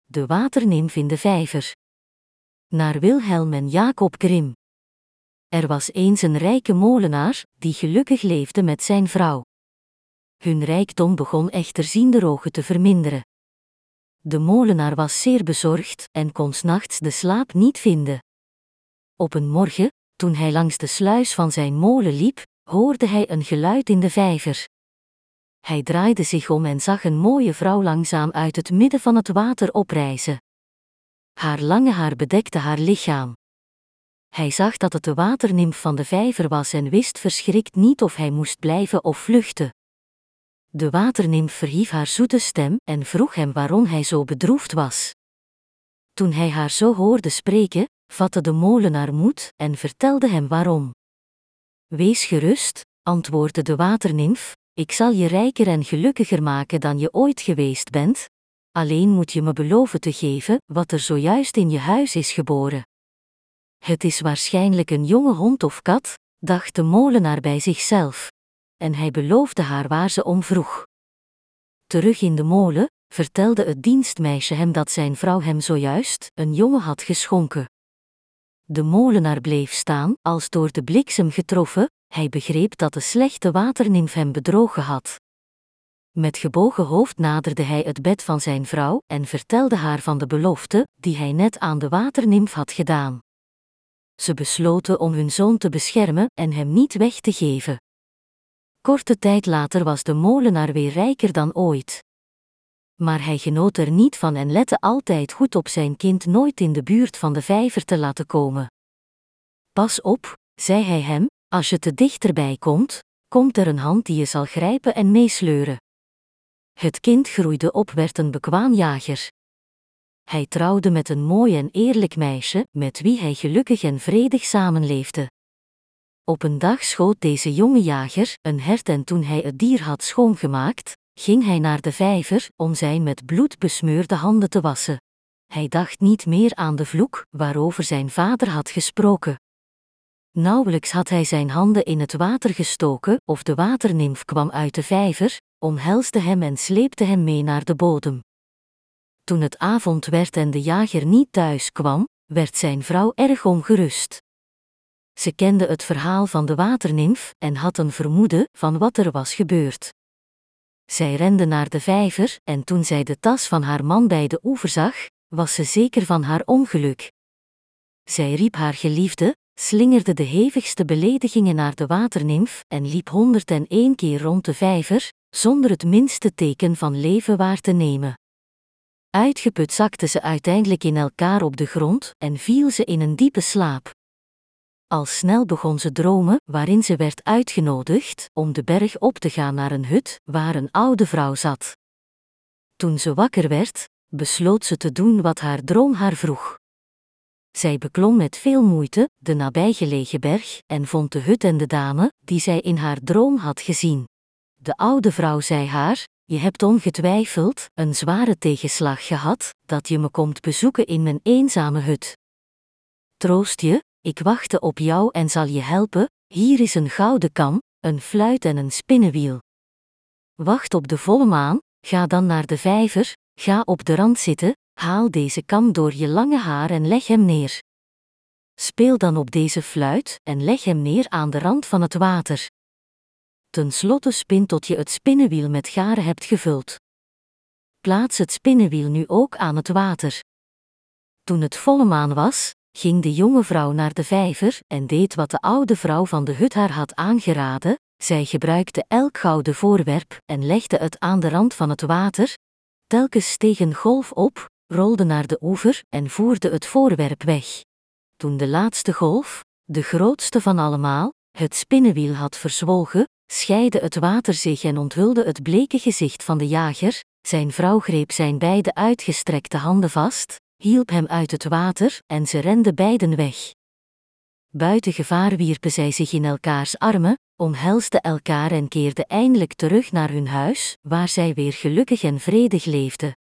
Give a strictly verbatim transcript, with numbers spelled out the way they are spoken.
de waternimf in de vijver. Naar Wilhelm en Jacob Grimm. Er was eens een rijke molenaar, die gelukkig leefde met zijn vrouw. Hun rijkdom begon echter zienderogen te verminderen. De molenaar was zeer bezorgd en kon 's nachts de slaap niet vinden. Op een morgen, toen hij langs de sluis van zijn molen liep, hoorde hij een geluid in de vijver. Hij draaide zich om en zag een mooie vrouw langzaam uit het midden van het water oprijzen. Haar lange haar bedekte haar lichaam. Hij zag dat het de waternimf van de vijver was en wist verschrikt niet of hij moest blijven of vluchten. De waternimf verhief haar zoete stem en vroeg hem waarom hij zo bedroefd was. Toen hij haar zo hoorde spreken, vatte de molenaar moed en vertelde hem waarom. Wees gerust, antwoordde de waternimf, ik zal je rijker en gelukkiger maken dan je ooit geweest bent. Alleen moet je me beloven te geven wat er zojuist in je huis is geboren. Het is waarschijnlijk een jonge hond of kat, dacht de molenaar bij zichzelf. En hij beloofde haar waar ze om vroeg. Terug in de molen, vertelde het dienstmeisje hem dat zijn vrouw hem zojuist een jongen had geschonken. De molenaar bleef staan, als door de bliksem getroffen, hij begreep dat de slechte waternimf hem bedrogen had. Met gebogen hoofd naderde hij het bed van zijn vrouw en vertelde haar van de belofte, die hij net aan de waternimf had gedaan. Ze besloten om hun zoon te beschermen en hem niet weg te geven. Korte tijd later was de molenaar weer rijker dan ooit. Maar hij genoot er niet van en lette altijd goed op zijn kind nooit in de buurt van de vijver te laten komen. Pas op, zei hij hem, als je te dichterbij komt, komt er een hand die je zal grijpen en meesleuren. Het kind groeide op, werd een bekwaam jager. Hij trouwde met een mooi en eerlijk meisje, met wie hij gelukkig en vredig samenleefde. Op een dag schoot deze jonge jager een hert en toen hij het dier had schoongemaakt, ging hij naar de vijver om zijn met bloed besmeurde handen te wassen. Hij dacht niet meer aan de vloek waarover zijn vader had gesproken. Nauwelijks had hij zijn handen in het water gestoken of de waternimf kwam uit de vijver, omhelsde hem en sleepte hem mee naar de bodem. Toen het avond werd en de jager niet thuis kwam, werd zijn vrouw erg ongerust. Ze kende het verhaal van de waternimf en had een vermoeden van wat er was gebeurd. Zij rende naar de vijver en toen zij de tas van haar man bij de oever zag, was ze zeker van haar ongeluk. Zij riep haar geliefde, slingerde de hevigste beledigingen naar de waternimf en liep honderd en één keer rond de vijver, zonder het minste teken van leven waar te nemen. Uitgeput zakte ze uiteindelijk in elkaar op de grond en viel ze in een diepe slaap. Al snel begon ze dromen waarin ze werd uitgenodigd om de berg op te gaan naar een hut waar een oude vrouw zat. Toen ze wakker werd, besloot ze te doen wat haar droom haar vroeg. Zij beklom met veel moeite de nabijgelegen berg en vond de hut en de dame die zij in haar droom had gezien. De oude vrouw zei haar, je hebt ongetwijfeld een zware tegenslag gehad, dat je me komt bezoeken in mijn eenzame hut. Troost je, ik wachtte op jou en zal je helpen, hier is een gouden kam, een fluit en een spinnenwiel. Wacht op de volle maan, ga dan naar de vijver, ga op de rand zitten, haal deze kam door je lange haar en leg hem neer. Speel dan op deze fluit en leg hem neer aan de rand van het water. Ten slotte spin tot je het spinnenwiel met garen hebt gevuld. Plaats het spinnenwiel nu ook aan het water. Toen het volle maan was, ging de jonge vrouw naar de vijver en deed wat de oude vrouw van de hut haar had aangeraden. Zij gebruikte elk gouden voorwerp en legde het aan de rand van het water. Telkens steeg een golf op, rolde naar de oever en voerde het voorwerp weg. Toen de laatste golf, de grootste van allemaal, het spinnenwiel had verzwolgen, scheidde het water zich en onthulde het bleke gezicht van de jager. Zijn vrouw greep zijn beide uitgestrekte handen vast, hielp hem uit het water en ze renden beiden weg. Buiten gevaar wierpen zij zich in elkaars armen, omhelsden elkaar en keerden eindelijk terug naar hun huis, waar zij weer gelukkig en vredig leefden.